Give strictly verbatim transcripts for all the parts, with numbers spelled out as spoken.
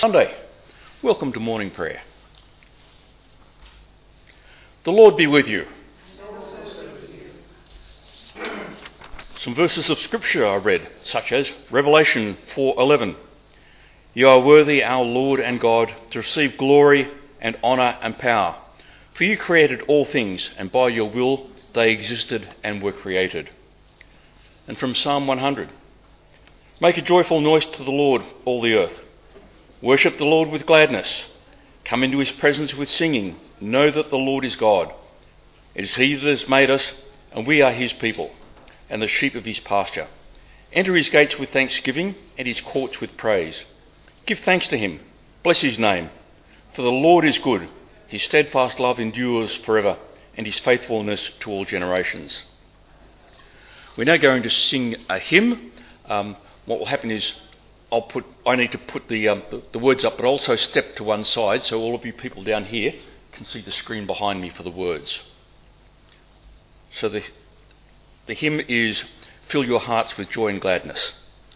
Sunday. Welcome to morning prayer. The Lord be with you. Some verses of scripture I read, such as Revelation four eleven. You are worthy, our Lord and God, to receive glory and honour and power. For you created all things, and by your will they existed and were created. And from Psalm one hundred. Make a joyful noise to the Lord, all the earth. Worship the Lord with gladness. Come into his presence with singing. Know that the Lord is God. It is he that has made us, and we are his people, and the sheep of his pasture. Enter his gates with thanksgiving, and his courts with praise. Give thanks to him. Bless his name. For the Lord is good. His steadfast love endures forever, and his faithfulness to all generations. We're now going to sing a hymn. Um, what will happen is I'll put. I need to put the, um, the the words up, but also step to one side so all of you people down here can see the screen behind me for the words. So the the hymn is "Fill Your Hearts with Joy and Gladness."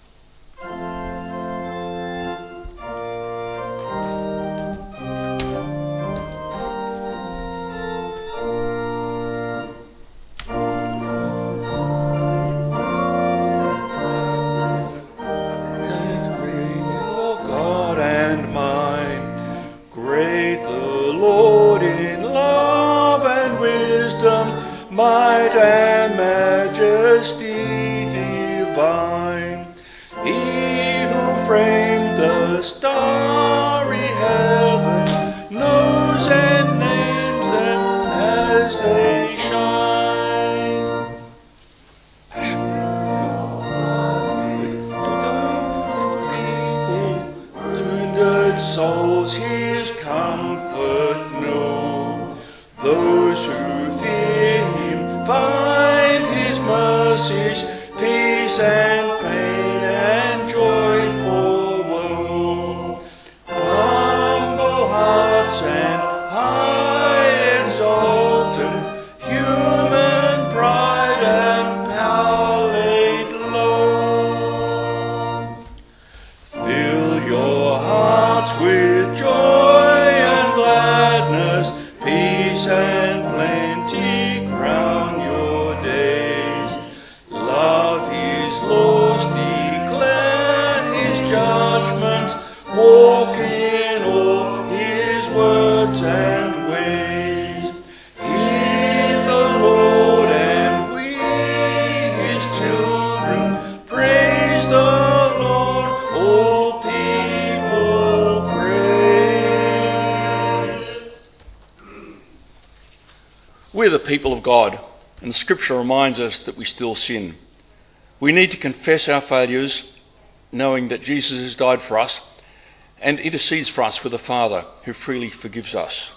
Might and majesty divine, he who framed the starry heaven knows and names them as they shine. Wounded souls his comfort know, those who fear find his mercies, peace and pain and joy for woe. Humble hearts and high exalted, human pride and power laid low. Fill your hearts with joy and gladness, peace and plenty crown your days. Love his laws, declare his judgments, walk in all his words and ways. Hear the Lord and we his children, praise the Lord, all people praise. We're the people of God, and the scripture reminds us that we still sin. We need to confess our failures, knowing that Jesus has died for us and intercedes for us with the Father, who freely forgives us.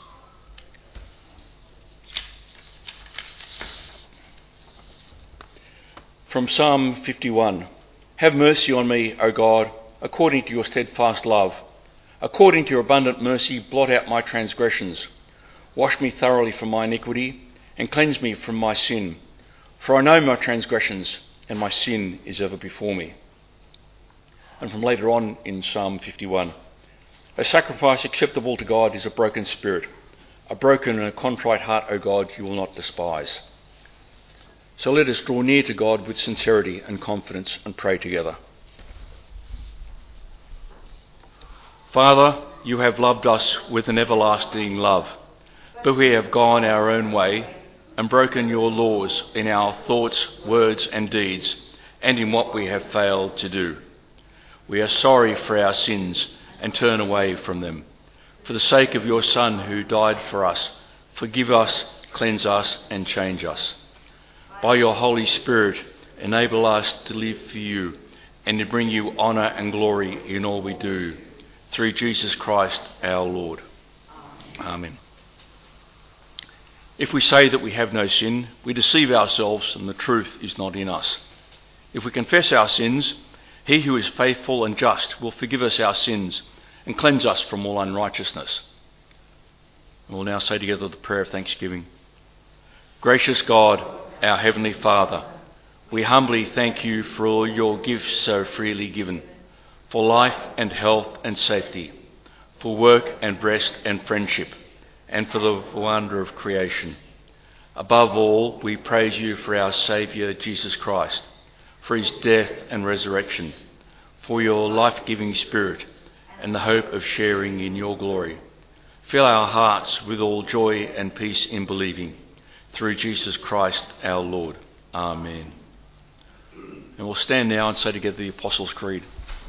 From Psalm fifty-one. Have mercy on me, O God, according to your steadfast love. According to your abundant mercy, blot out my transgressions. Wash me thoroughly from my iniquity, and cleanse me from my sin. For I know my transgressions, and my sin is ever before me. And from later on in Psalm fifty-one. A sacrifice acceptable to God is a broken spirit. A broken and a contrite heart, O God, you will not despise. So let us draw near to God with sincerity and confidence and pray together. Father, you have loved us with an everlasting love, but we have gone our own way and broken your laws in our thoughts, words and deeds, and in what we have failed to do. We are sorry for our sins and turn away from them. For the sake of your Son who died for us, forgive us, cleanse us and change us. By your Holy Spirit, enable us to live for you and to bring you honour and glory in all we do. Through Jesus Christ our Lord. Amen. If we say that we have no sin, we deceive ourselves and the truth is not in us. If we confess our sins, he who is faithful and just will forgive us our sins and cleanse us from all unrighteousness. And we'll now say together the prayer of thanksgiving. Gracious God, our Heavenly Father, we humbly thank you for all your gifts so freely given, for life and health and safety, for work and rest and friendship, and for the wonder of creation. Above all, we praise you for our Saviour Jesus Christ, for his death and resurrection, for your life-giving Spirit, and the hope of sharing in your glory. Fill our hearts with all joy and peace in believing, through Jesus Christ our Lord. Amen. And we'll stand now and say together the Apostles' Creed.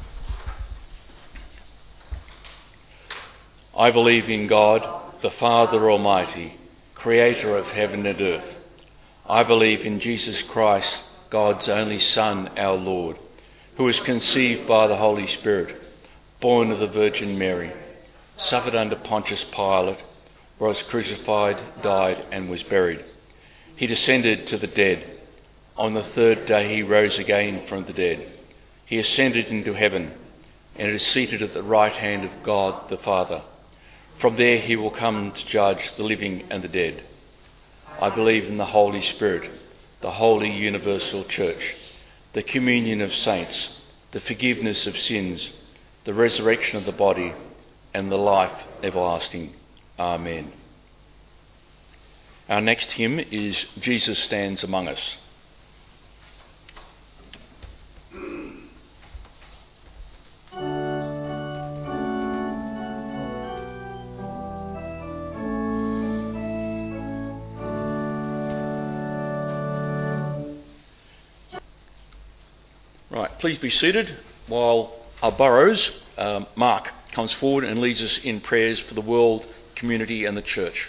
I believe in God, the Father Almighty, creator of heaven and earth. I believe in Jesus Christ, God's only Son, our Lord, who was conceived by the Holy Spirit, born of the Virgin Mary, suffered under Pontius Pilate, was crucified, died, and was buried. He descended to the dead. On the third day he rose again from the dead. He ascended into heaven, and is seated at the right hand of God the Father. From there he will come to judge the living and the dead. I believe in the Holy Spirit, the holy universal church, the communion of saints, the forgiveness of sins, the resurrection of the body, and the life everlasting. Amen. Our next hymn is Jesus Stands Among Us. Right, please be seated while our Burrows, um, Mark, comes forward and leads us in prayers for the world, community and the church.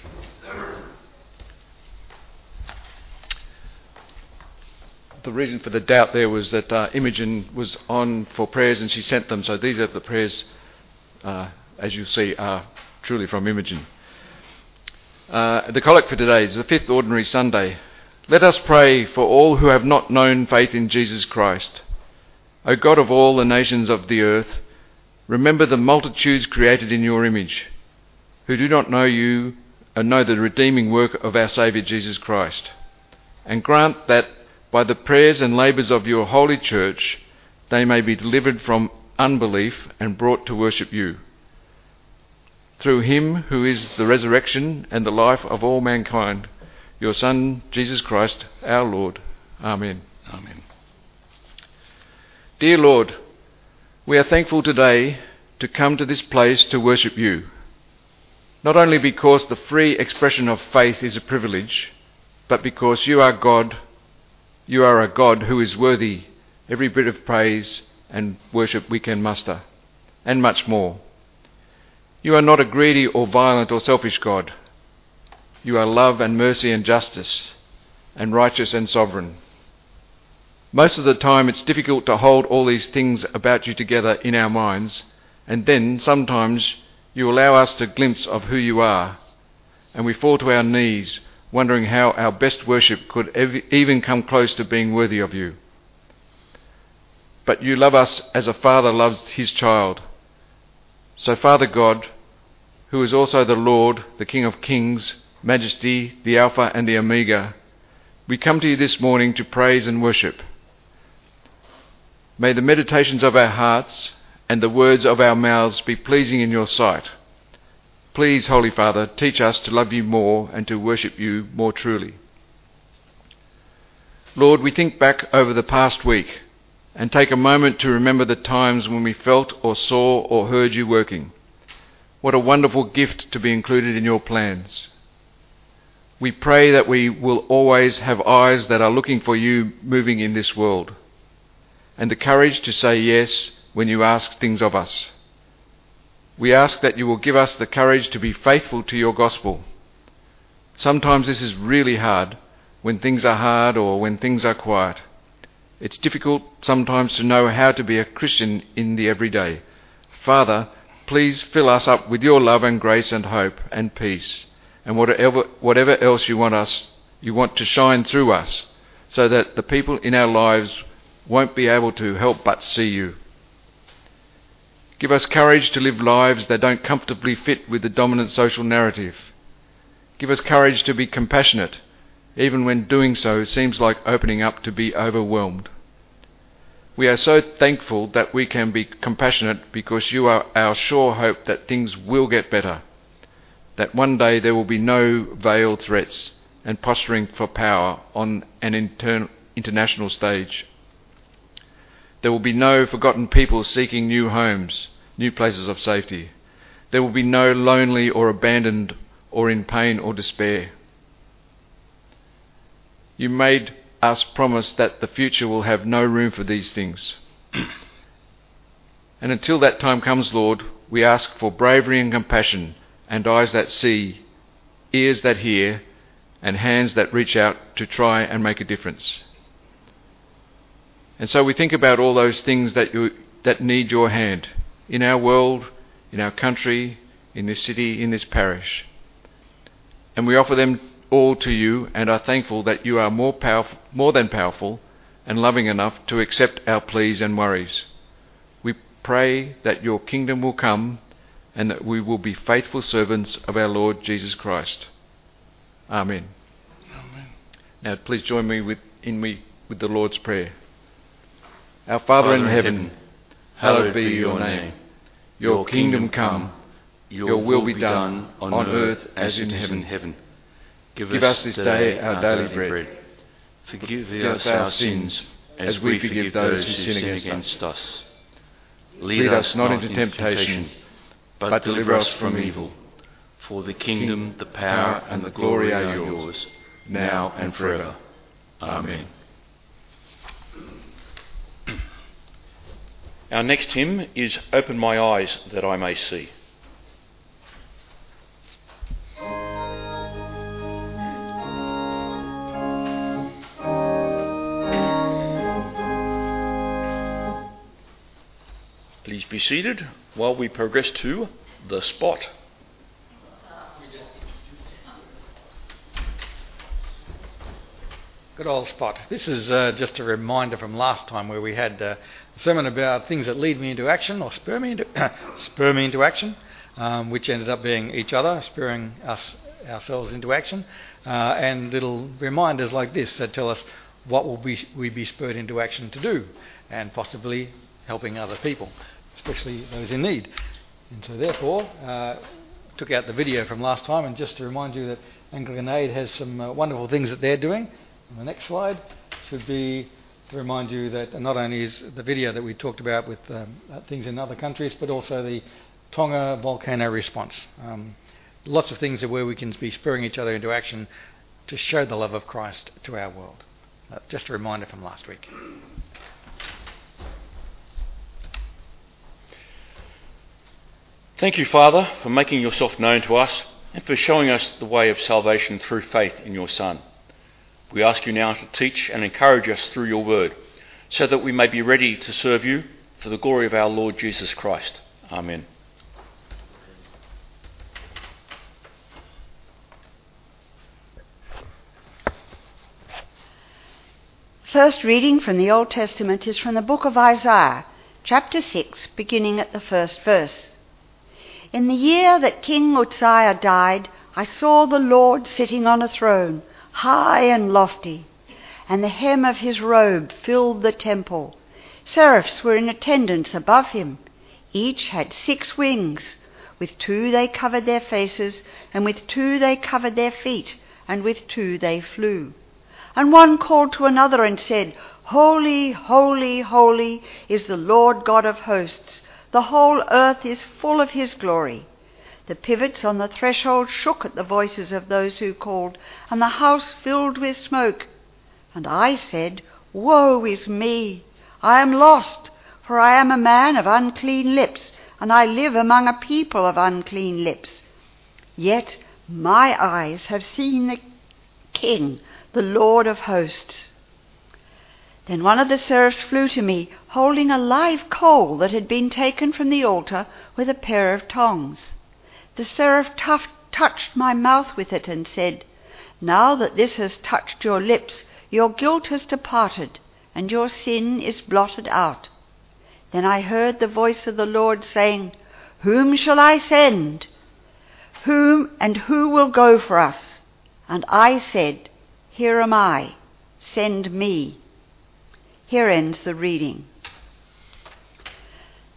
The reason for the doubt there was that uh, Imogen was on for prayers and she sent them, so these are the prayers, uh, as you see, are truly from Imogen. Uh, the collect for today is the fifth ordinary Sunday. Let us pray for all who have not known faith in Jesus Christ. O God of all the nations of the earth, remember the multitudes created in your image, who do not know you and know the redeeming work of our Saviour Jesus Christ, and grant that by the prayers and labours of your holy church they may be delivered from unbelief and brought to worship you. Through him who is the resurrection and the life of all mankind, your Son, Jesus Christ, our Lord. Amen. Amen. Dear Lord, we are thankful today to come to this place to worship you, not only because the free expression of faith is a privilege, but because you are God, you are a God who is worthy every bit of praise and worship we can muster, and much more. You are not a greedy or violent or selfish God. You are love and mercy and justice, and righteous and sovereign. Most of the time it's difficult to hold all these things about you together in our minds, and then sometimes you allow us to glimpse of who you are, and we fall to our knees wondering how our best worship could ev- even come close to being worthy of you. But you love us as a father loves his child. So Father God, who is also the Lord, the King of Kings, Majesty, the Alpha and the Omega, we come to you this morning to praise and worship. May the meditations of our hearts and the words of our mouths be pleasing in your sight. Please, Holy Father, teach us to love you more and to worship you more truly. Lord, we think back over the past week and take a moment to remember the times when we felt or saw or heard you working. What a wonderful gift to be included in your plans. We pray that we will always have eyes that are looking for you moving in this world, and the courage to say yes when you ask things of us. We ask that you will give us the courage to be faithful to your gospel. Sometimes this is really hard, when things are hard or when things are quiet. It's difficult sometimes to know how to be a Christian in the everyday. Father, please fill us up with your love and grace and hope and peace, and whatever, whatever else you want us, you want to shine through us, so that the people in our lives won't be able to help but see you. Give us courage to live lives that don't comfortably fit with the dominant social narrative. Give us courage to be compassionate, even when doing so seems like opening up to be overwhelmed. We are so thankful that we can be compassionate because you are our sure hope that things will get better, that one day there will be no veiled threats and posturing for power on an intern- international stage. There will be no forgotten people seeking new homes, new places of safety. There will be no lonely or abandoned or in pain or despair. You made us promise that the future will have no room for these things. And until that time comes, Lord, we ask for bravery and compassion and eyes that see, ears that hear, and hands that reach out to try and make a difference. And so we think about all those things that you, that need your hand in our world, in our country, in this city, in this parish. And we offer them all to you and are thankful that you are more powerful, more than powerful and loving enough to accept our pleas and worries. We pray that your kingdom will come and that we will be faithful servants of our Lord Jesus Christ. Amen. Amen. Now please join me with, in me with the Lord's Prayer. Our Father, Father in heaven, heaven, hallowed be your name. Your kingdom come, your will be done on earth as it is in heaven. Give us this day our daily bread. Forgive us our sins as we forgive those who sin against us. Lead us not into temptation, but deliver us from evil. For the kingdom, the power and the glory are yours, now and forever. Amen. Our next hymn is Open My Eyes That I May See. Please be seated while we progress to The Spot. Good old Spot. This is uh, just a reminder from last time where we had uh, a sermon about things that lead me into action or spur me into spur me into action, um, which ended up being each other, spurring us ourselves into action, uh, and little reminders like this that tell us what will be, we be spurred into action to do, and possibly helping other people, especially those in need. And so therefore, uh, took out the video from last time, and just to remind you that Anglican Aid has some uh, wonderful things that they're doing. And the next slide should be to remind you that not only is the video that we talked about with um, things in other countries, but also the Tonga volcano response. Um, lots of things where we can be spurring each other into action to show the love of Christ to our world. Uh, just a reminder from last week. Thank you, Father, for making yourself known to us and for showing us the way of salvation through faith in your Son. We ask you now to teach and encourage us through your word, so that we may be ready to serve you for the glory of our Lord Jesus Christ. Amen. First reading from the Old Testament is from the book of Isaiah, chapter six, beginning at the first verse. In the year that King Uzziah died, I saw the Lord sitting on a throne, high and lofty, and the hem of his robe filled the temple. Seraphs were in attendance above him. Each had six wings. With two they covered their faces, and with two they covered their feet, and with two they flew. And one called to another and said, Holy, holy, holy is the Lord God of hosts. The whole earth is full of his glory. The pivots on the threshold shook at the voices of those who called, and the house filled with smoke. And I said, Woe is me! I am lost, for I am a man of unclean lips, and I live among a people of unclean lips. Yet my eyes have seen the King, the Lord of hosts. Then one of the seraphs flew to me, holding a live coal that had been taken from the altar with a pair of tongs. The seraph tuft, touched my mouth with it and said, Now that this has touched your lips, your guilt has departed, and your sin is blotted out. Then I heard the voice of the Lord saying, Whom shall I send? Whom and who will go for us? And I said, Here am I, send me. Here ends the reading.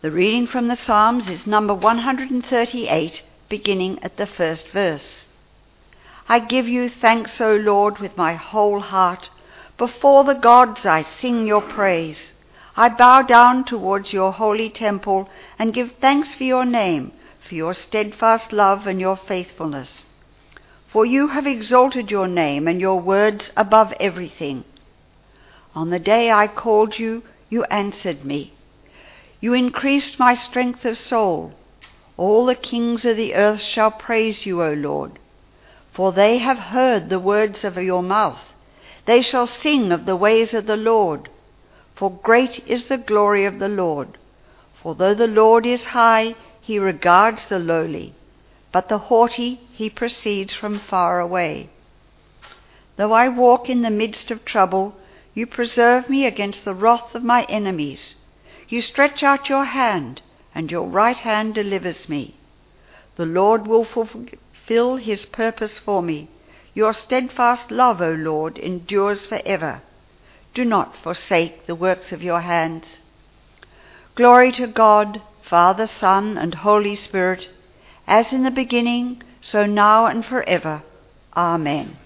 The reading from the Psalms is number one hundred thirty-eight, beginning at the first verse. I give you thanks, O Lord, with my whole heart. Before the gods I sing your praise. I bow down towards your holy temple and give thanks for your name, for your steadfast love and your faithfulness. For you have exalted your name and your words above everything. On the day I called you, you answered me. You increased my strength of soul. All the kings of the earth shall praise you, O Lord, for they have heard the words of your mouth. They shall sing of the ways of the Lord, for great is the glory of the Lord. For though the Lord is high, he regards the lowly, but the haughty he precedes from far away. Though I walk in the midst of trouble, you preserve me against the wrath of my enemies. You stretch out your hand, and your right hand delivers me. The Lord will fulfill his purpose for me. Your steadfast love, O Lord, endures forever. Do not forsake the works of your hands. Glory to God, Father, Son, and Holy Spirit, as in the beginning, so now and forever. Amen.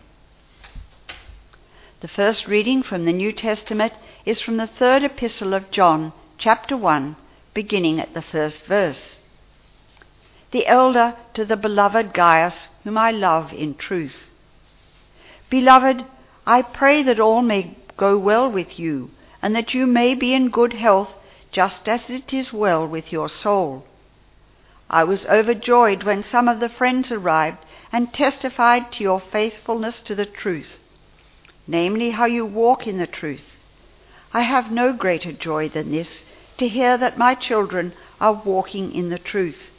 The first reading from the New Testament is from the third epistle of John, chapter one, beginning at the first verse. The elder to the beloved Gaius, whom I love in truth. Beloved, I pray that all may go well with you, and that you may be in good health, just as it is well with your soul. I was overjoyed when some of the friends arrived and testified to your faithfulness to the truth, namely how you walk in the truth. I have no greater joy than this, to hear that my children are walking in the truth.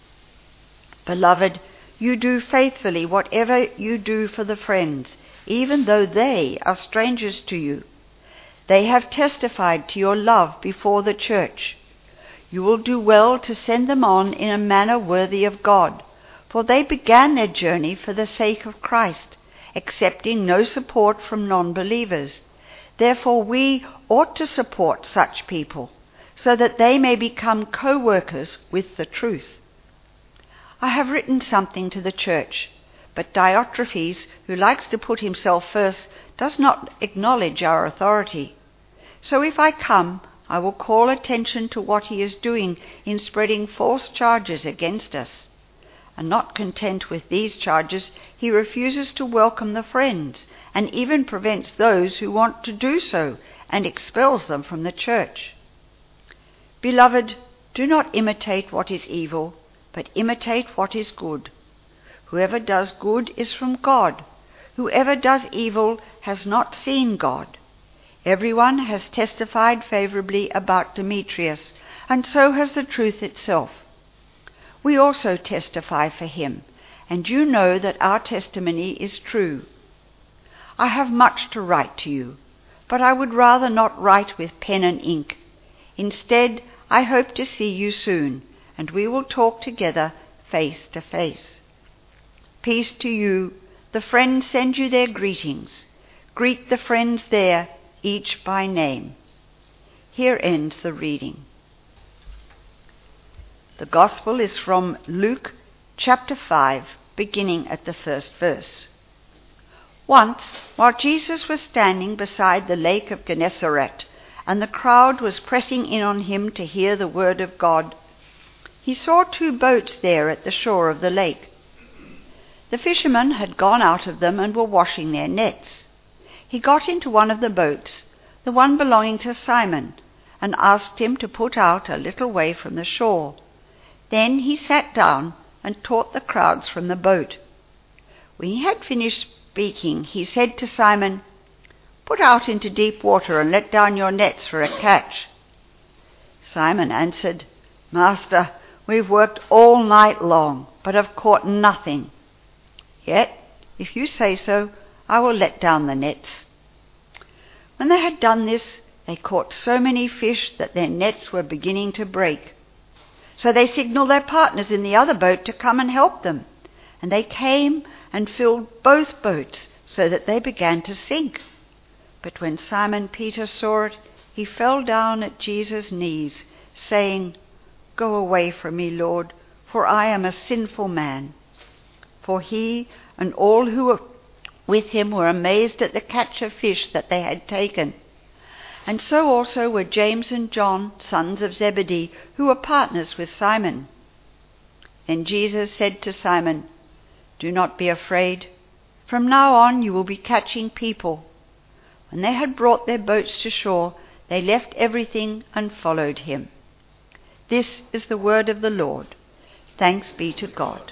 Beloved, you do faithfully whatever you do for the friends, even though they are strangers to you. They have testified to your love before the church. You will do well to send them on in a manner worthy of God, for they began their journey for the sake of Christ, accepting no support from non-believers. Therefore we ought to support such people, so that they may become co-workers with the truth. I have written something to the church, but Diotrephes, who likes to put himself first, does not acknowledge our authority. So if I come, I will call attention to what he is doing in spreading false charges against us. And not content with these charges, he refuses to welcome the friends, and even prevents those who want to do so, and expels them from the church. Beloved, do not imitate what is evil, but imitate what is good. Whoever does good is from God. Whoever does evil has not seen God. Everyone has testified favorably about Demetrius, and so has the truth itself. We also testify for him, and you know that our testimony is true. I have much to write to you, but I would rather not write with pen and ink. Instead, I hope to see you soon, and we will talk together face to face. Peace to you. The friends send you their greetings. Greet the friends there, each by name. Here ends the reading. The Gospel is from Luke chapter five, beginning at the first verse. Once, while Jesus was standing beside the lake of Gennesaret, and the crowd was pressing in on him to hear the word of God, he saw two boats there at the shore of the lake. The fishermen had gone out of them and were washing their nets. He got into one of the boats, the one belonging to Simon, and asked him to put out a little way from the shore. Then he sat down and taught the crowds from the boat. When he had finished speaking, he said to Simon, "Put out into deep water and let down your nets for a catch." Simon answered, "Master, we've worked all night long, but have caught nothing. Yet, if you say so, I will let down the nets." When they had done this, they caught so many fish that their nets were beginning to break. So they signaled their partners in the other boat to come and help them. And they came and filled both boats so that they began to sink. But when Simon Peter saw it, he fell down at Jesus' knees, saying, Go away from me, Lord, for I am a sinful man." For he and all who were with him were amazed at the catch of fish that they had taken. And so also were James and John, sons of Zebedee, who were partners with Simon. Then Jesus said to Simon, "Do not be afraid. From now on you will be catching people." When they had brought their boats to shore, they left everything and followed him. This is the word of the Lord. Thanks be to God.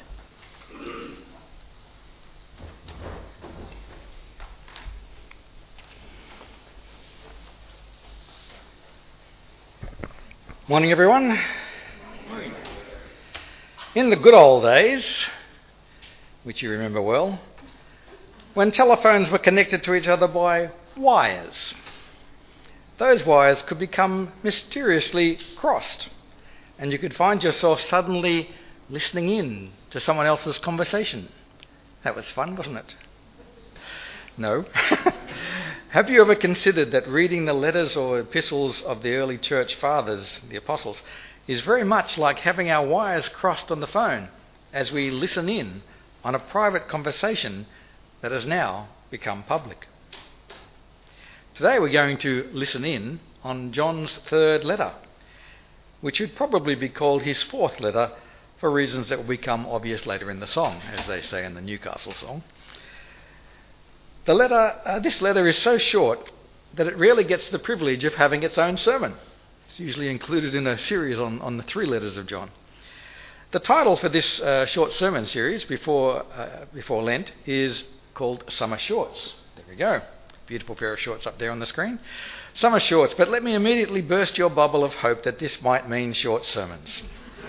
Morning, everyone. Morning. In the good old days, which you remember well, when telephones were connected to each other by wires, those wires could become mysteriously crossed, and you could find yourself suddenly listening in to someone else's conversation. That was fun, wasn't it? No. Have you ever considered that reading the letters or epistles of the early church fathers, the apostles, is very much like having our wires crossed on the phone as we listen in on a private conversation that has now become public? Today we're going to listen in on John's third letter, which would probably be called his fourth letter for reasons that will become obvious later in the song, as they say in the Newcastle song. The letter, uh, this letter is so short that it rarely gets the privilege of having its own sermon. It's usually included in a series on, on the three letters of John. The title for this uh, short sermon series before uh, before Lent is called Summer Shorts. There we go. Beautiful pair of shorts up there on the screen. Summer Shorts, but let me immediately burst your bubble of hope that this might mean short sermons.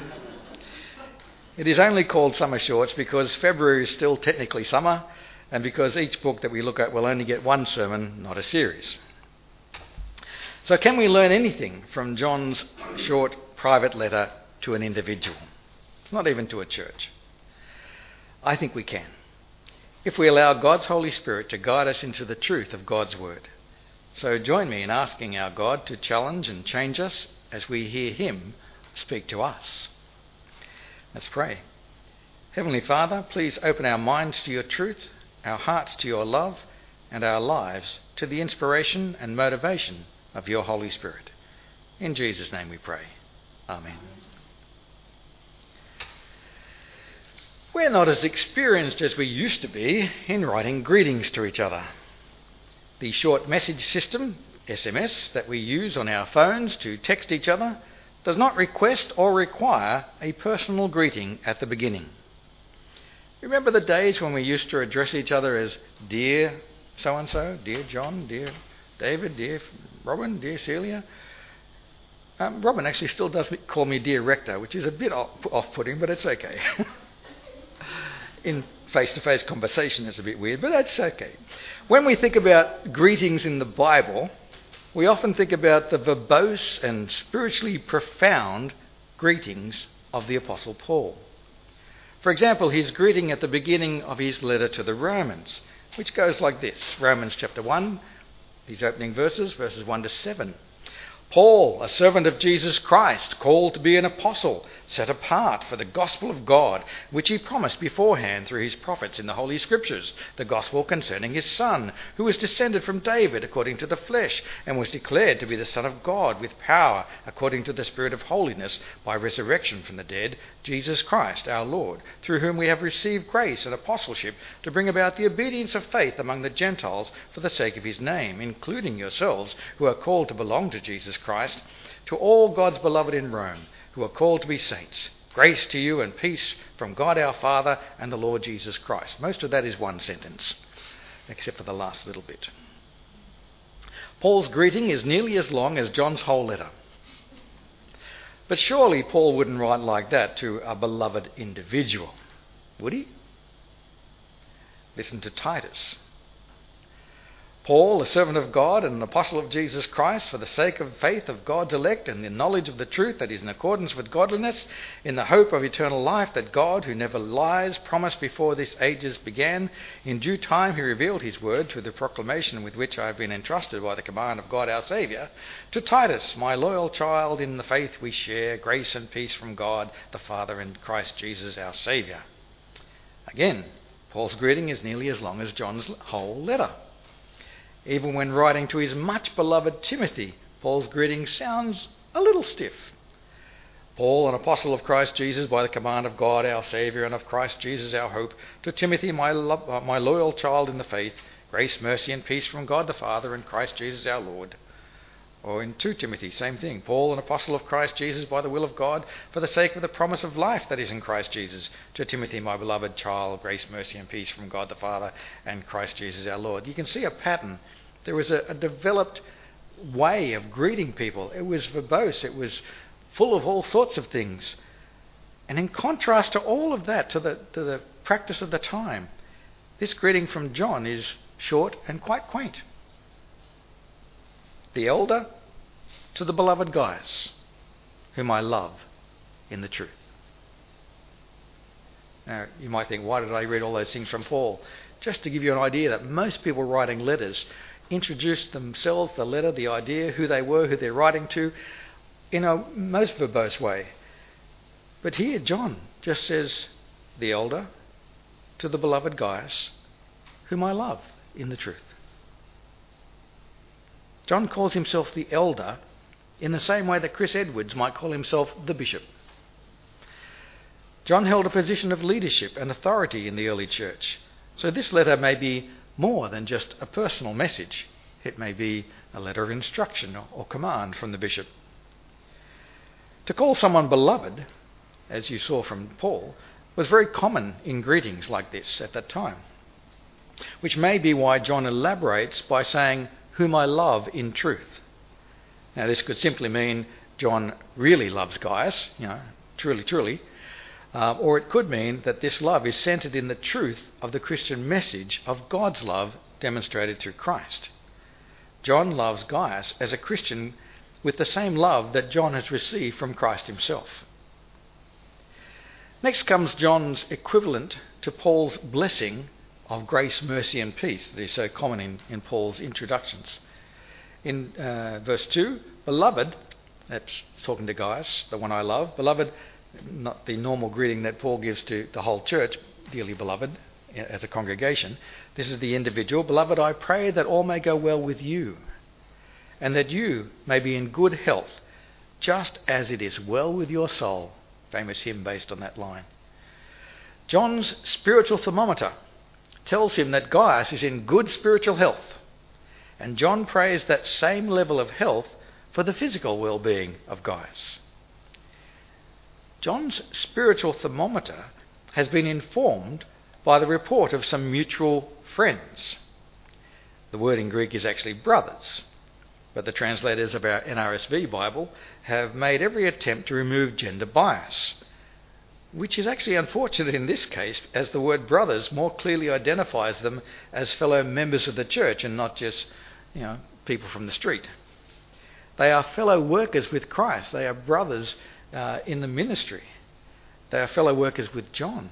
It is only called Summer Shorts because February is still technically summer, and because each book that we look at will only get one sermon, not a series. So can we learn anything from John's short private letter to an individual? Not even to a church. I think we can, if we allow God's Holy Spirit to guide us into the truth of God's Word. So join me in asking our God to challenge and change us as we hear Him speak to us. Let's pray. Heavenly Father, please open our minds to your truth, our hearts to your love, and our lives to the inspiration and motivation of your Holy Spirit. In Jesus' name we pray. Amen. We're not as experienced as we used to be in writing greetings to each other. The short message system, S M S, that we use on our phones to text each other does not request or require a personal greeting at the beginning. Remember the days when we used to address each other as dear so-and-so, dear John, dear David, dear Robin, dear Celia? Um, Robin actually still does call me dear Rector, which is a bit off-putting, but it's okay. In face-to-face conversation it's a bit weird, but that's okay. When we think about greetings in the Bible, we often think about the verbose and spiritually profound greetings of the Apostle Paul. For example, his greeting at the beginning of his letter to the Romans, which goes like this. Romans chapter one, these opening verses, verses one to seven. Paul, a servant of Jesus Christ, called to be an apostle, set apart for the gospel of God, which he promised beforehand through his prophets in the Holy Scriptures, the gospel concerning his Son, who was descended from David according to the flesh, and was declared to be the Son of God with power according to the Spirit of holiness by resurrection from the dead, Jesus Christ our Lord, through whom we have received grace and apostleship to bring about the obedience of faith among the Gentiles for the sake of his name, including yourselves, who are called to belong to Jesus Christ, to all God's beloved in Rome, who are called to be saints. Grace to you and peace from God our Father and the Lord Jesus Christ. Most of that is one sentence, except for the last little bit. Paul's greeting is nearly as long as John's whole letter. But surely Paul wouldn't write like that to a beloved individual, would he? Listen to Titus. Paul, a servant of God and an apostle of Jesus Christ, for the sake of faith of God's elect and the knowledge of the truth that is in accordance with godliness, in the hope of eternal life, that God, who never lies, promised before this ages began, in due time he revealed his word through the proclamation with which I have been entrusted by the command of God our Saviour, to Titus, my loyal child in the faith we share, grace and peace from God the Father and Christ Jesus our Saviour. Again, Paul's greeting is nearly as long as John's whole letter. Even when writing to his much beloved Timothy, Paul's greeting sounds a little stiff. Paul, an apostle of Christ Jesus, by the command of God our Saviour and of Christ Jesus our hope, to Timothy, my, lo- uh, my loyal child in the faith, grace, mercy and peace from God the Father and Christ Jesus our Lord. Or in Second Timothy, same thing. Paul, an apostle of Christ Jesus, by the will of God, for the sake of the promise of life that is in Christ Jesus. To Timothy, my beloved child, grace, mercy and peace from God the Father and Christ Jesus our Lord. You can see a pattern. There was a, a developed way of greeting people. It was verbose. It was full of all sorts of things. And in contrast to all of that, to the, to the practice of the time, this greeting from John is short and quite quaint. The elder to the beloved Gaius, whom I love in the truth. Now, you might think, why did I read all those things from Paul? Just to give you an idea that most people writing letters introduce themselves, the letter, the idea, who they were, who they're writing to, in a most verbose way. But here, John just says, the elder to the beloved Gaius, whom I love in the truth. John calls himself the elder in the same way that Chris Edwards might call himself the bishop. John held a position of leadership and authority in the early church. So this letter may be more than just a personal message. It may be a letter of instruction or command from the bishop. To call someone beloved, as you saw from Paul, was very common in greetings like this at that time, which may be why John elaborates by saying, whom I love in truth. Now this could simply mean John really loves Gaius, you know, truly, truly, uh, or it could mean that this love is centered in the truth of the Christian message of God's love demonstrated through Christ. John loves Gaius as a Christian with the same love that John has received from Christ himself. Next comes John's equivalent to Paul's blessing of grace, mercy and peace that is so common in, in Paul's introductions. In uh, verse two, beloved, that's talking to Gaius, the one I love, beloved, not the normal greeting that Paul gives to the whole church, dearly beloved, as a congregation. This is the individual. Beloved, I pray that all may go well with you, and that you may be in good health, just as it is well with your soul. Famous hymn based on that line. John's spiritual thermometer tells him that Gaius is in good spiritual health, and John prays that same level of health for the physical well-being of Gaius. John's spiritual thermometer has been informed by the report of some mutual friends. The word in Greek is actually brothers, but the translators of our N R S V Bible have made every attempt to remove gender bias, which is actually unfortunate in this case, as the word brothers more clearly identifies them as fellow members of the church and not just, you know, people from the street. They are fellow workers with Christ. They are brothers uh, in the ministry. They are fellow workers with John.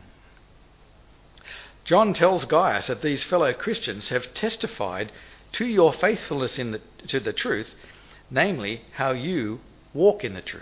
John tells Gaius that these fellow Christians have testified to your faithfulness in the, to the truth, namely how you walk in the truth.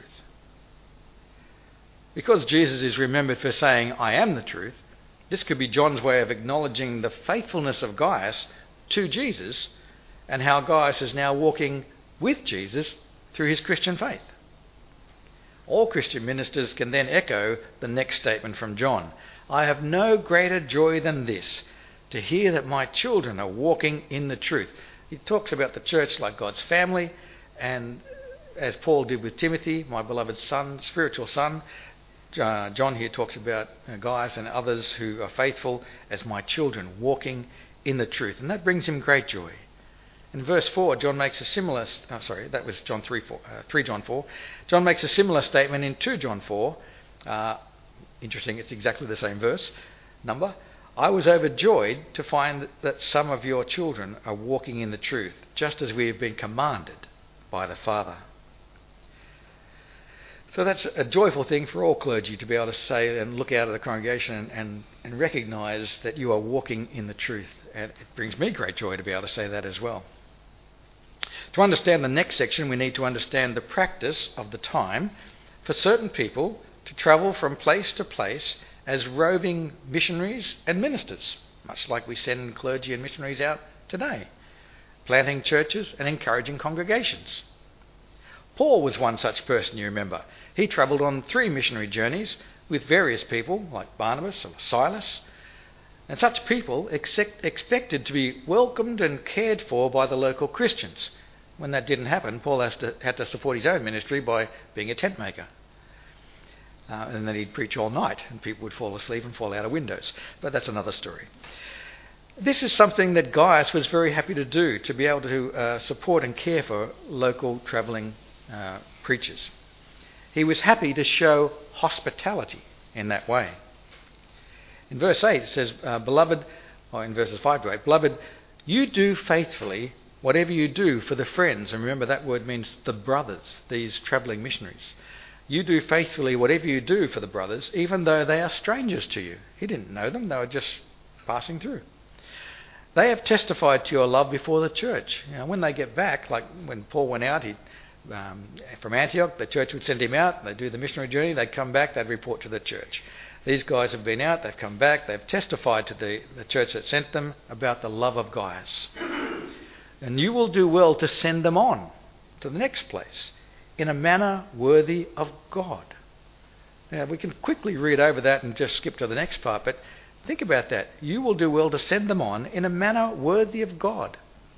Because Jesus is remembered for saying, I am the truth, this could be John's way of acknowledging the faithfulness of Gaius to Jesus and how Gaius is now walking with Jesus through his Christian faith. All Christian ministers can then echo the next statement from John. I have no greater joy than this, to hear that my children are walking in the truth. He talks about the church like God's family, and as Paul did with Timothy, my beloved son, spiritual son, Uh, John here talks about uh, Gaius and others who are faithful as my children walking in the truth, and that brings him great joy. In verse four, John makes a similar. Oh, sorry, that was John three, four, uh, three John four. John makes a similar statement in two John four. Uh, interesting, it's exactly the same verse number. I was overjoyed to find that some of your children are walking in the truth, just as we have been commanded by the Father. So that's a joyful thing for all clergy to be able to say and look out at the congregation and, and, and recognise that you are walking in the truth. And it brings me great joy to be able to say that as well. To understand the next section, we need to understand the practice of the time for certain people to travel from place to place as roving missionaries and ministers, much like we send clergy and missionaries out today, planting churches and encouraging congregations. Paul was one such person, you remember. He travelled on three missionary journeys with various people like Barnabas or Silas, and such people expect, expected to be welcomed and cared for by the local Christians. When that didn't happen, Paul has to, had to support his own ministry by being a tent maker. Uh, and then he'd preach all night and people would fall asleep and fall out of windows. But that's another story. This is something that Gaius was very happy to do, to be able to uh, support and care for local travelling uh, preachers. He was happy to show hospitality in that way. In verse eight it says, uh, Beloved, or in verses five to eight, Beloved, you do faithfully whatever you do for the friends. And remember that word means the brothers, these travelling missionaries. You do faithfully whatever you do for the brothers, even though they are strangers to you. He didn't know them, they were just passing through. They have testified to your love before the church. You know, when they get back, like when Paul went out he, um, from Antioch, the church would send him out, they'd do the missionary journey, they'd come back, they'd report to the church. These guys have been out, they've come back, they've testified to the, the church that sent them about the love of Gaius. And you will do well to send them on to the next place in a manner worthy of God. Now, we can quickly read over that and just skip to the next part, but think about that. You will do well to send them on in a manner worthy of God.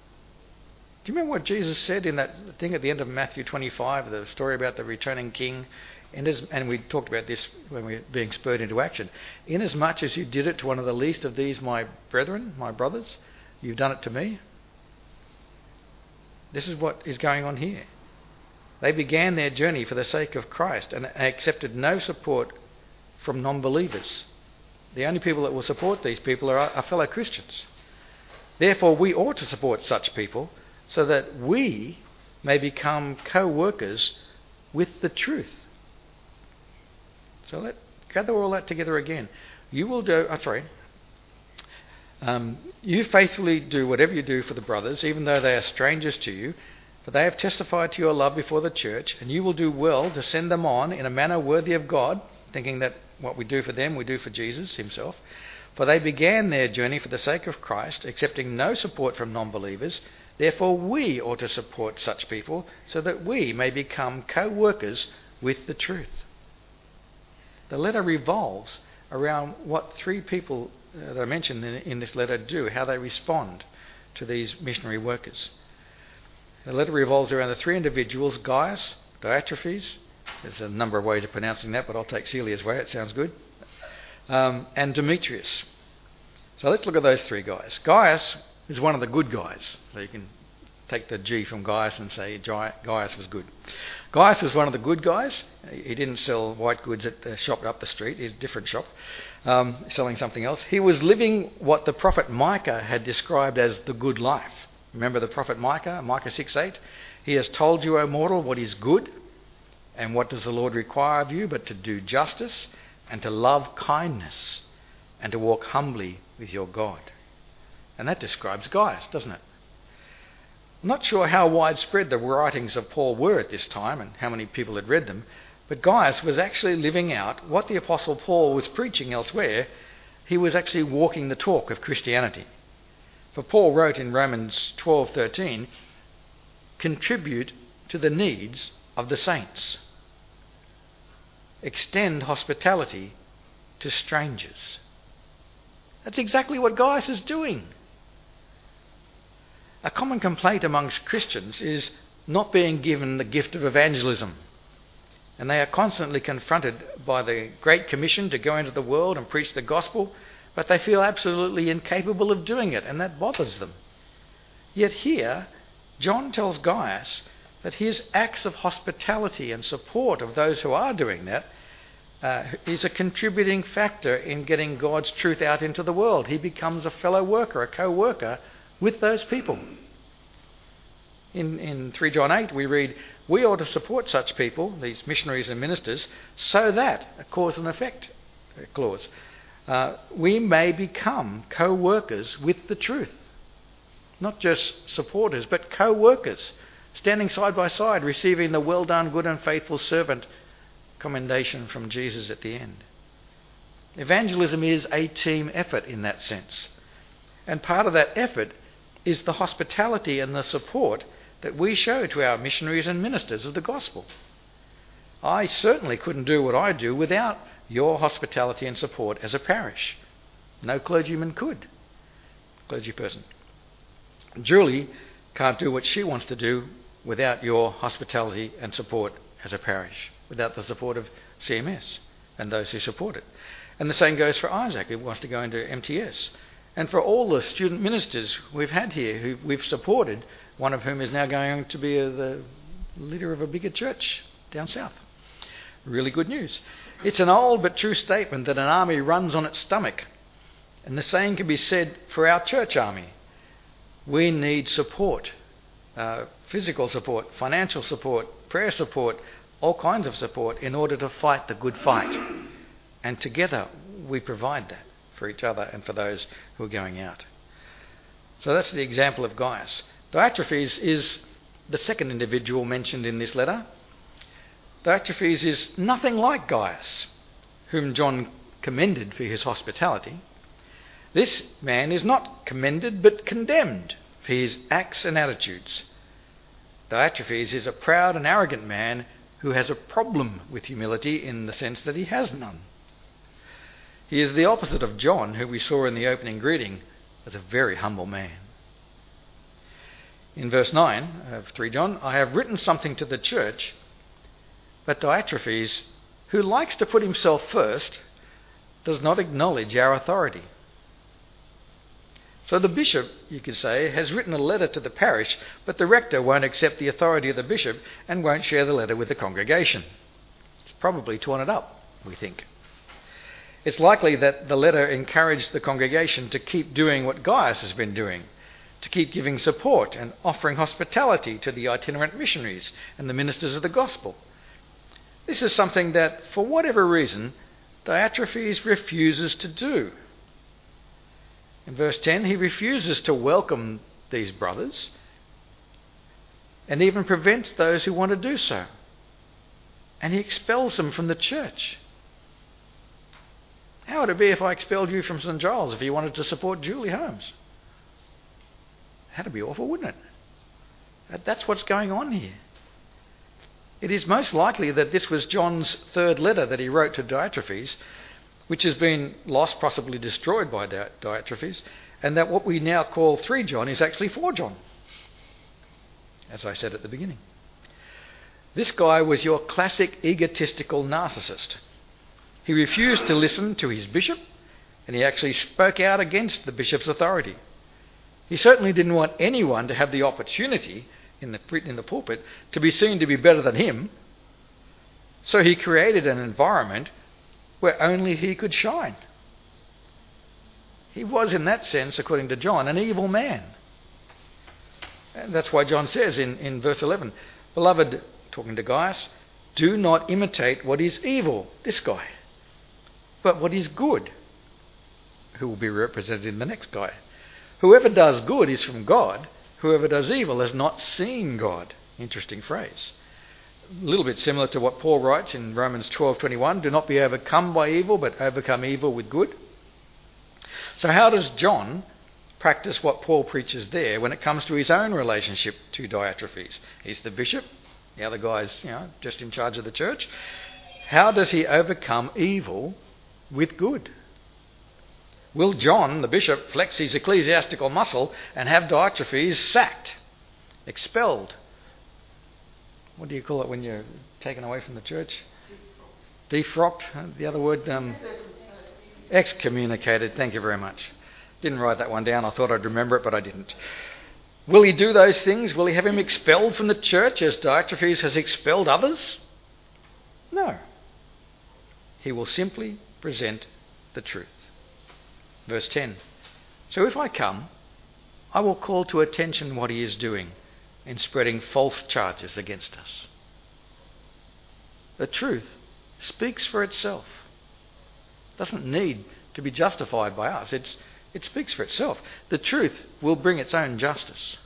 Do you remember what Jesus said in that thing at the end of Matthew twenty-five, the story about the returning king? And, as, and we talked about this when we were being spurred into action. Inasmuch as you did it to one of the least of these, my brethren, my brothers, you've done it to me. This is what is going on here. They began their journey for the sake of Christ and accepted no support from non-believers. The only people that will support these people are our fellow Christians. Therefore, we ought to support such people so that we may become co-workers with the truth. So let gather all that together again. You will do. Oh, sorry. Um, you faithfully do whatever you do for the brothers, even though they are strangers to you, for they have testified to your love before the church, and you will do well to send them on in a manner worthy of God, thinking that what we do for them, we do for Jesus himself. For they began their journey for the sake of Christ, accepting no support from non-believers. Therefore we ought to support such people so that we may become co-workers with the truth. The letter revolves around what three people uh, that I mentioned in, in this letter do, how they respond to these missionary workers. The letter revolves around the three individuals, Gaius, Diotrephes, there's a number of ways of pronouncing that, but I'll take Celia's way, it sounds good, um, and Demetrius. So let's look at those three guys. Gaius is one of the good guys, so you can take the G from Gaius and say Gaius was good. Gaius was one of the good guys. He didn't sell white goods at the shop up the street. He's a different shop, um, selling something else. He was living what the prophet Micah had described as the good life. Remember the prophet Micah, Micah six eight? He has told you, O mortal, what is good, and what does the Lord require of you but to do justice and to love kindness and to walk humbly with your God. And that describes Gaius, doesn't it? I'm not sure how widespread the writings of Paul were at this time and how many people had read them, but Gaius was actually living out what the Apostle Paul was preaching elsewhere. He was actually walking the talk of Christianity. For Paul wrote in Romans twelve thirteen, contribute to the needs of the saints. Extend hospitality to strangers. That's exactly what Gaius is doing. A common complaint amongst Christians is not being given the gift of evangelism. And they are constantly confronted by the Great Commission to go into the world and preach the gospel, but they feel absolutely incapable of doing it, and that bothers them. Yet here, John tells Gaius that his acts of hospitality and support of those who are doing that uh, is a contributing factor in getting God's truth out into the world. He becomes a fellow worker, a co-worker with those people. In, in three John eight we read, we ought to support such people, these missionaries and ministers, so that, a cause and effect clause, uh, we may become co-workers with the truth. Not just supporters, but co-workers, standing side by side, receiving the well done, good and faithful servant commendation from Jesus at the end. Evangelism is a team effort in that sense. And part of that effort is the hospitality and the support that we show to our missionaries and ministers of the gospel. I certainly couldn't do what I do without your hospitality and support as a parish. No clergyman could. Clergy person. Julie can't do what she wants to do without your hospitality and support as a parish, without the support of C M S and those who support it. And the same goes for Isaac, who wants to go into M T S. And for all the student ministers we've had here who we've supported, one of whom is now going to be a, the leader of a bigger church down south. Really good news. It's an old but true statement that an army runs on its stomach. And the same can be said for our church army. We need support, uh, physical support, financial support, prayer support, all kinds of support in order to fight the good fight. And together we provide that for each other and for those who are going out. So that's the example of Gaius. Diotrephes is the second individual mentioned in this letter. Diotrephes is nothing like Gaius, whom John commended for his hospitality. This man is not commended but condemned for his acts and attitudes. Diotrephes is a proud and arrogant man who has a problem with humility in the sense that he has none. He is the opposite of John, who we saw in the opening greeting as a very humble man. In verse nine of three John, I have written something to the church, but Diotrephes, who likes to put himself first, does not acknowledge our authority. So the bishop, you could say, has written a letter to the parish, but the rector won't accept the authority of the bishop and won't share the letter with the congregation. It's probably torn it up, we think. It's likely that the letter encouraged the congregation to keep doing what Gaius has been doing, to keep giving support and offering hospitality to the itinerant missionaries and the ministers of the gospel. This is something that, for whatever reason, Diotrephes refuses to do. In verse ten, he refuses to welcome these brothers and even prevents those who want to do so. And he expels them from the church. How would it be if I expelled you from Saint Giles if you wanted to support Julie Holmes? That'd be awful, wouldn't it? That's what's going on here. It is most likely that this was John's third letter that he wrote to Diotrephes, which has been lost, possibly destroyed by Diotrephes, and that what we now call three John is actually four John, as I said at the beginning. This guy was your classic egotistical narcissist. He refused to listen to his bishop, and he actually spoke out against the bishop's authority. He certainly didn't want anyone to have the opportunity in the, in the pulpit to be seen to be better than him. So he created an environment where only he could shine. He was, in that sense, according to John, an evil man. And that's why John says in, in verse eleven, Beloved, talking to Gaius, do not imitate what is evil, this guy, but what is good, who will be represented in the next guy. Whoever does good is from God. Whoever does evil has not seen God. Interesting phrase. A little bit similar to what Paul writes in Romans twelve twenty-one. Do not be overcome by evil, but overcome evil with good. So how does John practice what Paul preaches there when it comes to his own relationship to Diotrephes? He's the bishop. The other guy's, you know, just in charge of the church. How does he overcome evil with good? Will John, the bishop, flex his ecclesiastical muscle and have Diotrephes sacked, expelled? What do you call it when you're taken away from the church? Defrocked. The other word, um, excommunicated. Thank you very much. Didn't write that one down. I thought I'd remember it, but I didn't. Will he do those things? Will he have him expelled from the church as Diotrephes has expelled others? No. He will simply present the truth. Verse ten. So if I come, I will call to attention what he is doing in spreading false charges against us. The truth speaks for itself. It doesn't need to be justified by us. It's, it speaks for itself. The truth will bring its own justice.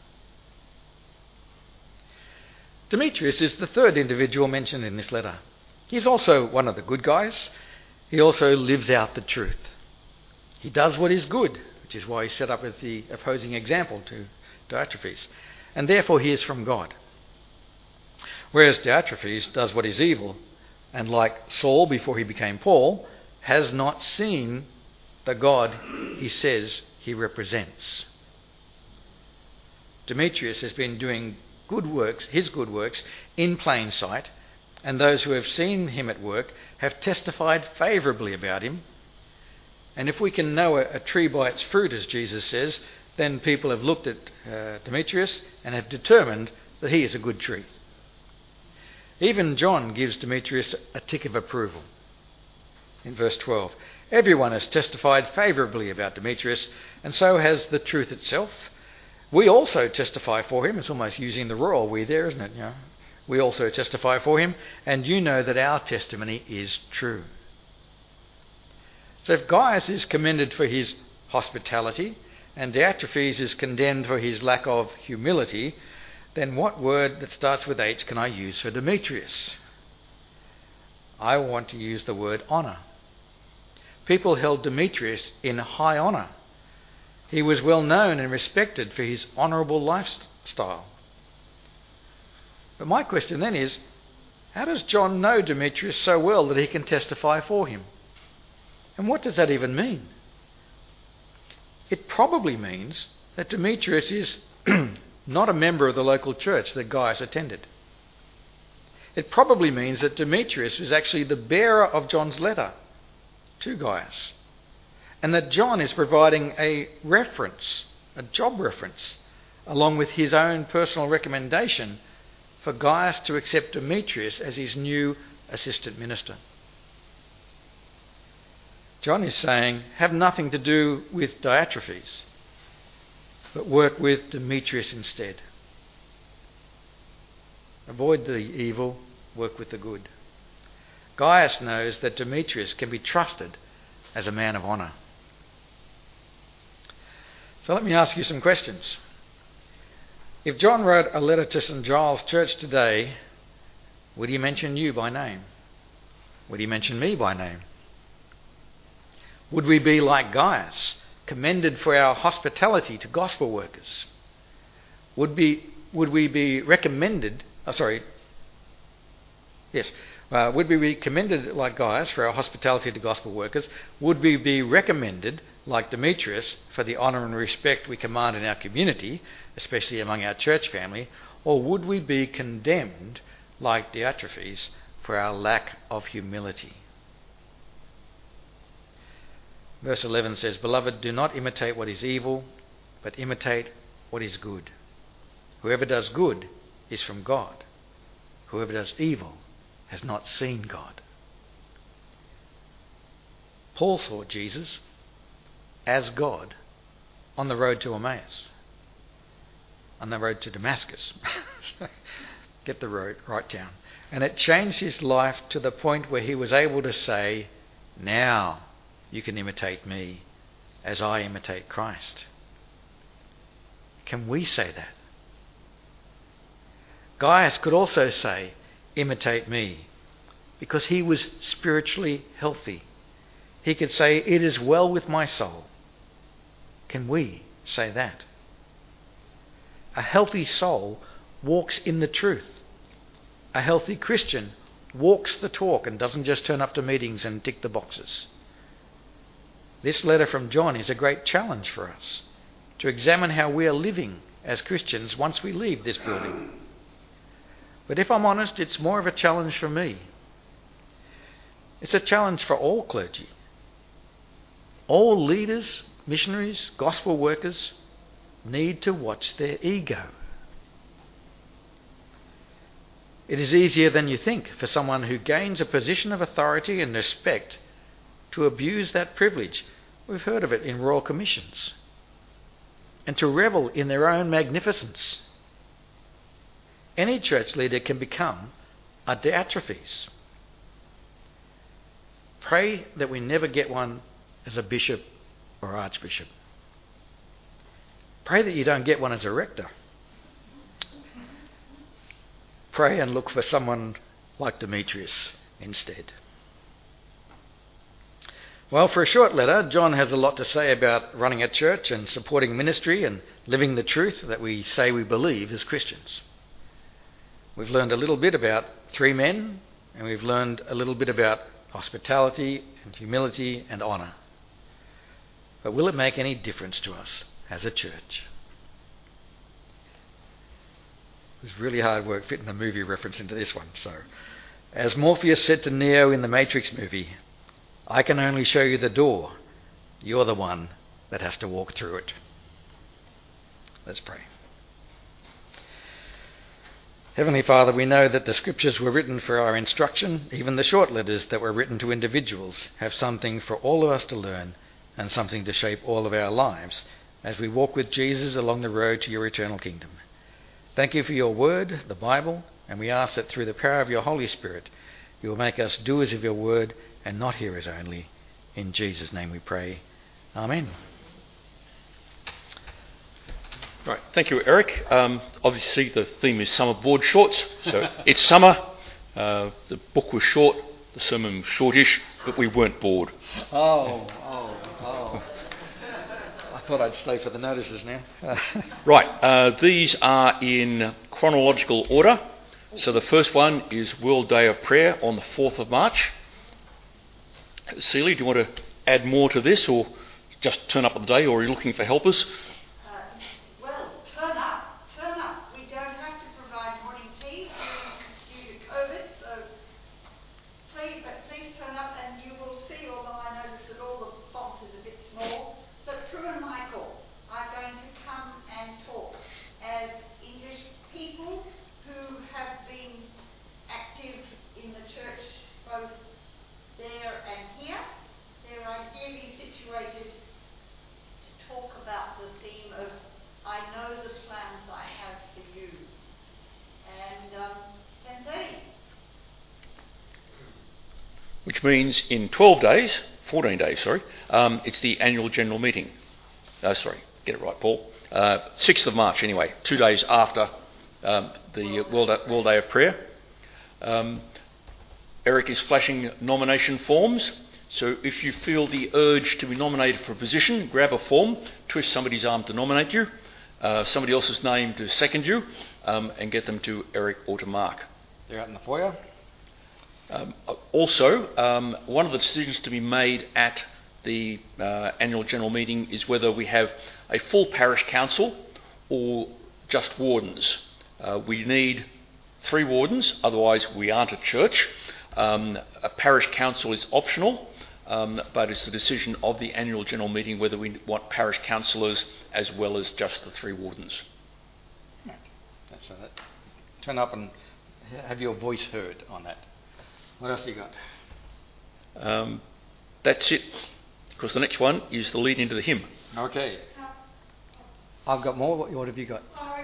Demetrius is the third individual mentioned in this letter. He's also one of the good guys. He also lives out the truth. He does what is good, which is why he's set up as the opposing example to Diotrephes. And therefore he is from God. Whereas Diotrephes does what is evil, and like Saul before he became Paul, has not seen the God he says he represents. Demetrius has been doing good works, his good works, in plain sight, and those who have seen him at work have testified favourably about him. And if we can know a, a tree by its fruit, as Jesus says, then people have looked at uh, Demetrius and have determined that he is a good tree. Even John gives Demetrius a tick of approval. In verse twelve, everyone has testified favourably about Demetrius, and so has the truth itself. We also testify for him. It's almost using the royal we there, isn't it? You know, we also testify for him, and you know that our testimony is true. So if Gaius is commended for his hospitality, and Diotrephes is condemned for his lack of humility, then what word that starts with H can I use for Demetrius? I want to use the word honour. People held Demetrius in high honour. He was well known and respected for his honourable lifestyle. But my question then is, how does John know Demetrius so well that he can testify for him? And what does that even mean? It probably means that Demetrius is not a member of the local church that Gaius attended. It probably means that Demetrius was actually the bearer of John's letter to Gaius, and that John is providing a reference, a job reference, along with his own personal recommendation for Gaius to accept Demetrius as his new assistant minister. John is saying, have nothing to do with Diotrephes, but work with Demetrius instead. Avoid the evil, work with the good. Gaius knows that Demetrius can be trusted as a man of honour. So let me ask you some questions. If John wrote a letter to Saint Giles Church today, would he mention you by name? Would he mention me by name? Would we be like Gaius, commended for our hospitality to gospel workers? Would be would we be recommended? Oh, sorry. Yes. Uh, would we be commended like Gaius for our hospitality to gospel workers? Would we be recommended like Demetrius for the honour and respect we command in our community, especially among our church family? Or would we be condemned like Diotrephes for our lack of humility? Verse eleven says, Beloved, do not imitate what is evil, but imitate what is good. Whoever does good is from God. Whoever does evil has not seen God. Paul saw Jesus as God on the road to Emmaus, on the road to Damascus. Get the road right down. And it changed his life to the point where he was able to say, now you can imitate me as I imitate Christ. Can we say that? Gaius could also say, imitate me, because he was spiritually healthy. He could say, it is well with my soul. Can we say that? A healthy soul walks in the truth. A healthy Christian walks the talk and doesn't just turn up to meetings and tick the boxes. This letter from John is a great challenge for us to examine how we are living as Christians once we leave this building. But if I'm honest, it's more of a challenge for me. It's a challenge for all clergy. All leaders, missionaries, gospel workers need to watch their ego. It is easier than you think for someone who gains a position of authority and respect to abuse that privilege. We've heard of it in royal commissions. And to revel in their own magnificence. Any church leader can become a Diotrephes. Pray that we never get one as a bishop or archbishop. Pray that you don't get one as a rector. Pray and look for someone like Demetrius instead. Well, for a short letter, John has a lot to say about running a church and supporting ministry and living the truth that we say we believe as Christians. We've learned a little bit about three men, and we've learned a little bit about hospitality and humility and honour. But will it make any difference to us as a church? It was really hard work fitting the movie reference into this one. So, as Morpheus said to Neo in the Matrix movie, I can only show you the door. You're the one that has to walk through it. Let's pray. Heavenly Father, we know that the scriptures were written for our instruction. Even the short letters that were written to individuals have something for all of us to learn and something to shape all of our lives as we walk with Jesus along the road to your eternal kingdom. Thank you for your word, the Bible, and we ask that through the power of your Holy Spirit, you will make us doers of your word and not hearers only. In Jesus' name we pray. Amen. Right, thank you, Eric. Um, obviously, the theme is summer board shorts, so it's summer. Uh, the book was short, the sermon was shortish, but we weren't bored. Oh, oh, oh. I thought I'd stay for the notices now. Right, uh, these are in chronological order. So the first one is World Day of Prayer on the fourth of March. Celia, do you want to add more to this, or just turn up on the day, or are you looking for helpers? Which means in twelve days, fourteen days, sorry, um, it's the annual general meeting. Oh, sorry, get it right, Paul. Uh, sixth of March, anyway, two days after um, the World, World Day of Prayer. Um, Eric is flashing nomination forms, so if you feel the urge to be nominated for a position, grab a form, twist somebody's arm to nominate you, uh, somebody else's name to second you, um, and get them to Eric or to Mark. They're out in the foyer. Um, also, um, one of the decisions to be made at the uh, annual general meeting is whether we have a full parish council or just wardens. Uh, we need three wardens, otherwise we aren't a church. Um, a parish council is optional, um, but it's the decision of the annual general meeting whether we want parish councillors as well as just the three wardens. That's it. Turn up and have your voice heard on that. What else you got? Um, that's it. Because the next one is the lead into the hymn. Okay. I've got more. What, what have you got?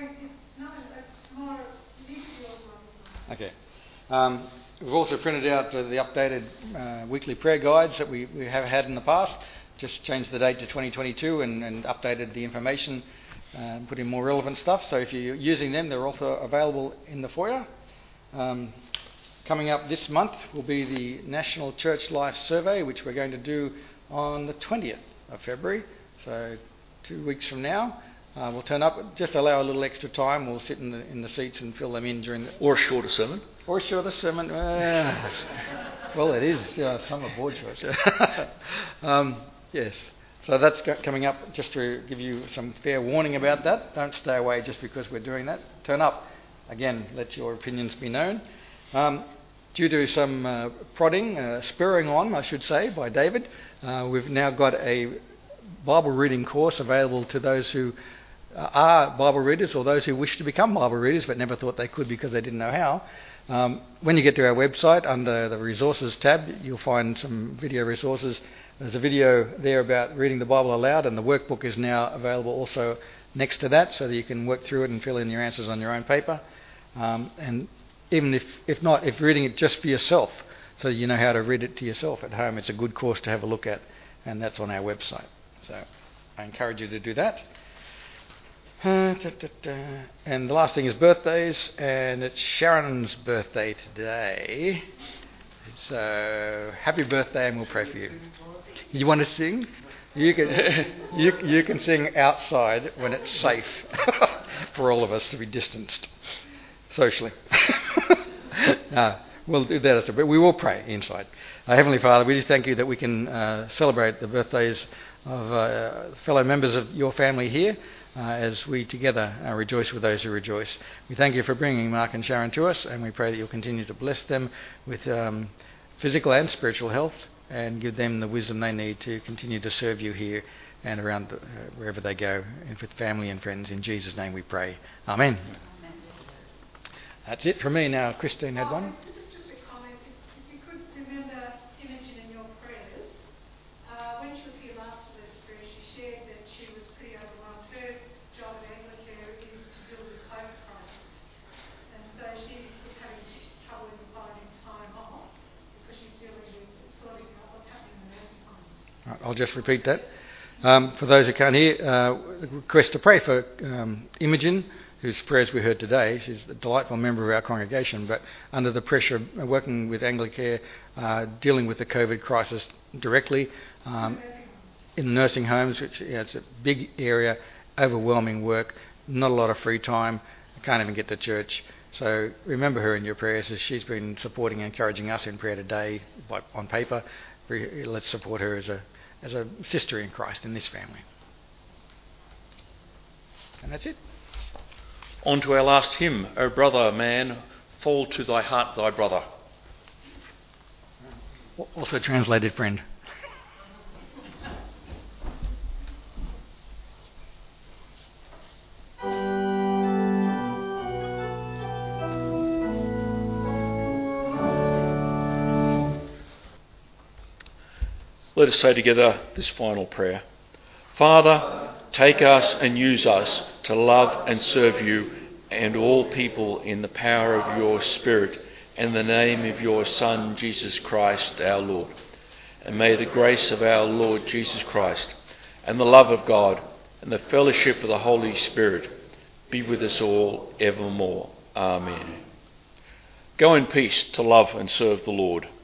Okay. Um, we've also printed out uh, the updated uh, weekly prayer guides that we, we have had in the past. Just changed the date to twenty twenty-two and, and updated the information, uh, put in more relevant stuff. So if you're using them, they're also available in the foyer. Um, Coming up this month will be the National Church Life Survey, which we're going to do on the twentieth of February, so two weeks from now. Uh, we'll turn up, just allow a little extra time. We'll sit in the, in the seats and fill them in during the... Or a shorter sermon. Or a shorter sermon. Uh, well, it is uh, summer board shorts. um, yes. So that's go- coming up, just to give you some fair warning about that. Don't stay away just because we're doing that. Turn up. Again, let your opinions be known. Um, due to some uh, prodding, uh, spurring on, I should say, by David, uh, we've now got a Bible reading course available to those who uh, are Bible readers or those who wish to become Bible readers but never thought they could because they didn't know how. Um, when you get to our website, under the resources tab, you'll find some video resources. There's a video there about reading the Bible aloud, and the workbook is now available also next to that, so that you can work through it and fill in your answers on your own paper. Um, and even if, if not, if reading it just for yourself, so you know how to read it to yourself at home, it's a good course to have a look at, and that's on our website. So I encourage you to do that. Uh, da, da, da. And the last thing is birthdays, and it's Sharon's birthday today. So happy birthday, and we'll pray for you. You want to sing? You can you you can sing outside when it's safe for all of us to be distanced socially. No, we'll do that, but we will pray inside. Uh, Heavenly Father, we just thank you that we can uh, celebrate the birthdays of uh, fellow members of your family here, uh, as we together uh, rejoice with those who rejoice. We thank you for bringing Mark and Sharon to us, and we pray that you'll continue to bless them with um, physical and spiritual health, and give them the wisdom they need to continue to serve you here and around the, uh, wherever they go, and with family and friends. In Jesus' name we pray. Amen. Amen. That's it from me. Now, Christine had one. Just a comment. If you could remember Imogen in your prayers, uh, when she was here last week, she shared that she was pretty overwhelmed. Her job at Anglicare is to deal with the COVID crisis, and so she was having trouble in finding time off because she's dealing with sorting out what's happening in the nursing homes. Right, I'll just repeat that. Um, for those who can't hear, uh, request to pray for um, Imogen, whose prayers we heard today. She's a delightful member of our congregation, but under the pressure of working with Anglicare, uh, dealing with the COVID crisis directly um, in nursing homes, which yeah, it's a big area, overwhelming work, not a lot of free time, can't even get to church. So remember her in your prayers, as she's been supporting and encouraging us in prayer today by, on paper. Let's support her as a as a sister in Christ in this family. And that's it. On to our last hymn, O brother man, fall to thy heart thy brother. Also translated friend. Let us say together this final prayer. Father, take us and use us to love and serve you and all people in the power of your Spirit and the name of your Son, Jesus Christ, our Lord. And may the grace of our Lord Jesus Christ and the love of God and the fellowship of the Holy Spirit be with us all evermore. Amen. Go in peace to love and serve the Lord.